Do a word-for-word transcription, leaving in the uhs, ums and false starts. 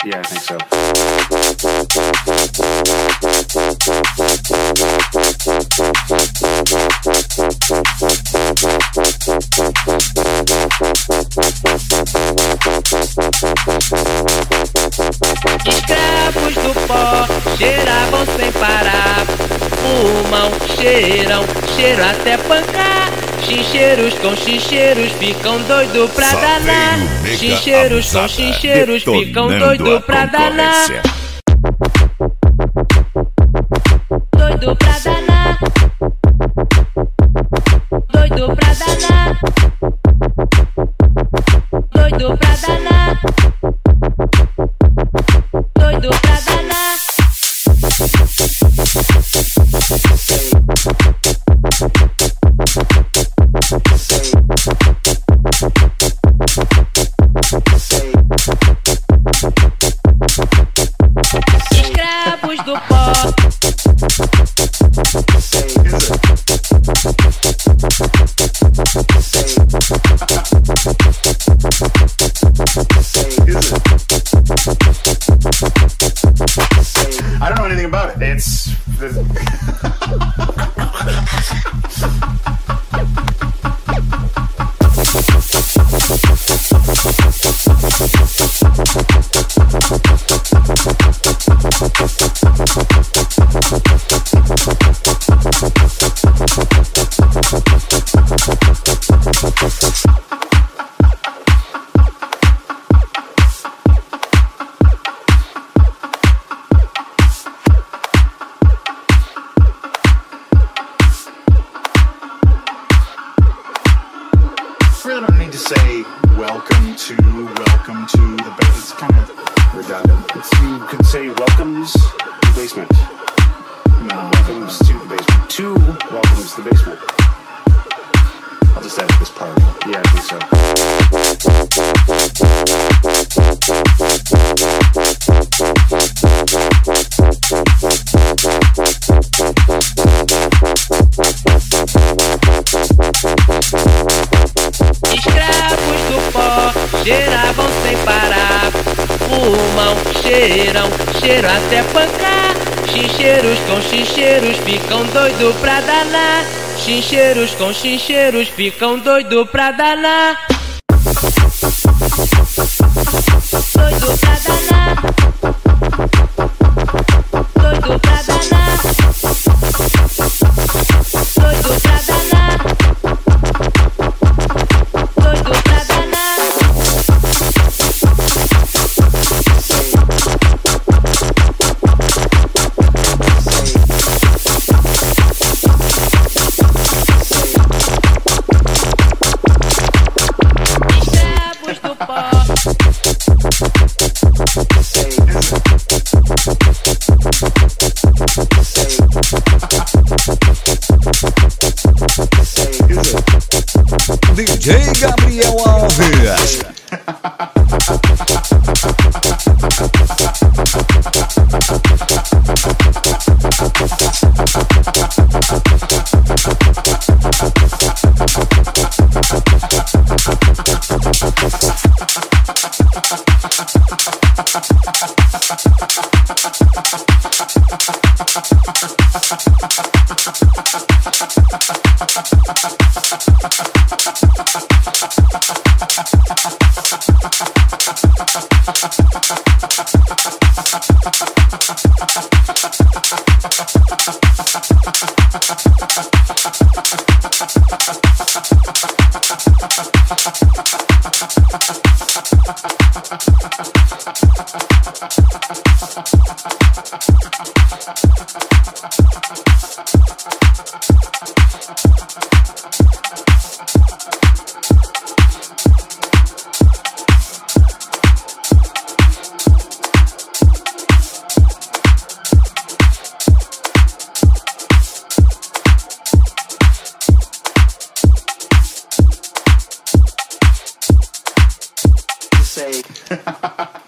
Yeah, I think so. Escravos do pó cheiravam sem parar, fumam, cheiram, cheiram até pancar. Chincheiros com chincheiros ficam doido pra danar. Chincheiros com chincheiros ficam doido pra danar. Doido pra danar. Doido pra danar. Doido pra danar. Doido pra danar. Escravos do pó. I don't know anything about it. It's... I really don't need to say welcome to, welcome to the basement. It's kind of redundant. It's, you could say welcomes to the basement. No, welcomes to the basement. Two welcomes to the basement. I'll just edit this part. Yeah, I think so. Escravos do pó cheiravam sem parar, fumam, cheiram, cheiram até pancar. Chincheiros com chincheiros ficam doido pra danar. Chincheiros com chincheiros ficam doido pra danar. Doido pra danar. Doido pra danar. Doido pra danar. Doido pra danar. Escravos do pó. D J Gabriel Alves. Say